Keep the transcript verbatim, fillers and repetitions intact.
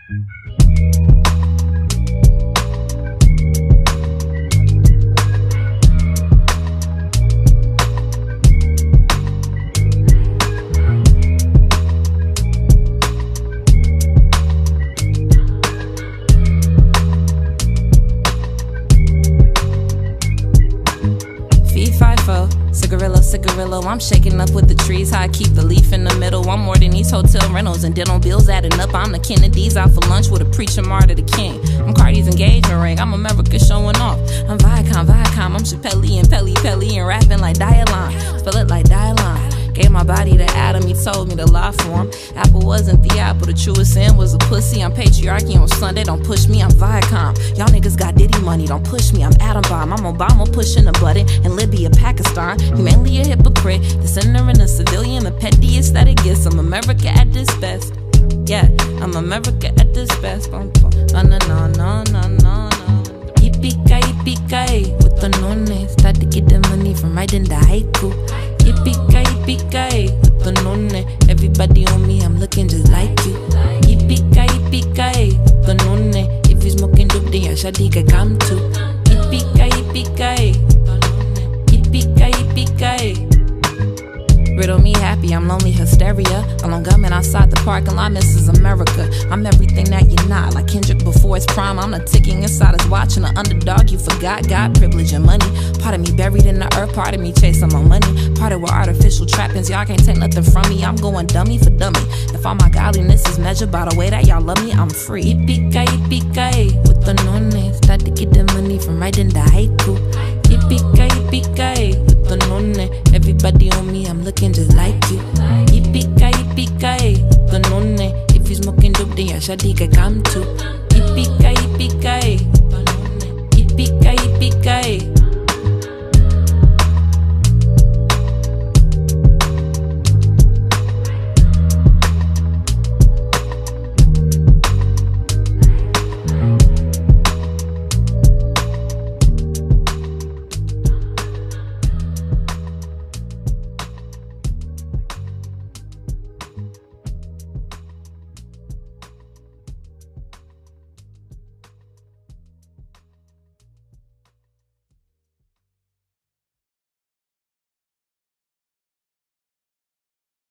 Cigarillo, cigarillo, I'm shaking up with the trees. How I keep the leaf in the middle. I'm more than these hotel rentals and dental bills adding up. I'm the Kennedys out for lunch with a preacher Martin the King. I'm Cardi's engagement ring. I'm America showing off. I'm Viacom, Viacom. I'm Chappelle and Pelly Pelly and rapping like Dialon. Spell it like Dialon. Gave my body to Adam, he told me to lie for him. Apple wasn't the apple, the truest sin was a pussy. I'm patriarchy on Sunday, don't push me, I'm Viacom. Y'all niggas got Diddy money, don't push me, I'm Atom Bomb. I'm Obama pushing a button in Libya, Pakistan. Humanly a hypocrite, the sinner and the civilian, the pettiest that it gets. I'm America at this best. Yeah, I'm America at this best. No, no, no, no, no, no. Yippee-ki, yippee-ki, with the nonne. Start to get the money from writing the haiku. Yippee-ki, yippee-ki, with the nonne. Everybody on me, I'm looking just like you. Yippee-ki, yippee-ki, with the nonne. If you smoking dope, then your shawty can come too. Yippee-ki, yippee-ki, yippee-ki, yippee-ki. Riddle me happy, I'm lonely hysteria. Alone gunman outside the parking lot, Missus America. I'm everything that you're not, like Kendrick before his prime. I'm the ticking inside his watch and the underdog you forgot. Got privilege and money, part of me buried in the earth, part of me chasing my money. Part of with artificial trappings, y'all can't take nothing from me. I'm going dummy for dummy. If all my godliness is measured by the way that y'all love me, I'm free. Yippee-ki, yippee-ki, with the nonne. Start to get the money from writing the haiku. Yippee-ki, yippee-ki, with the nonne. Everybody on me, I'm looking just like you. Yippee-ki, yippee-ki, with the nonne. If you smoking dope, then your shawty can come too.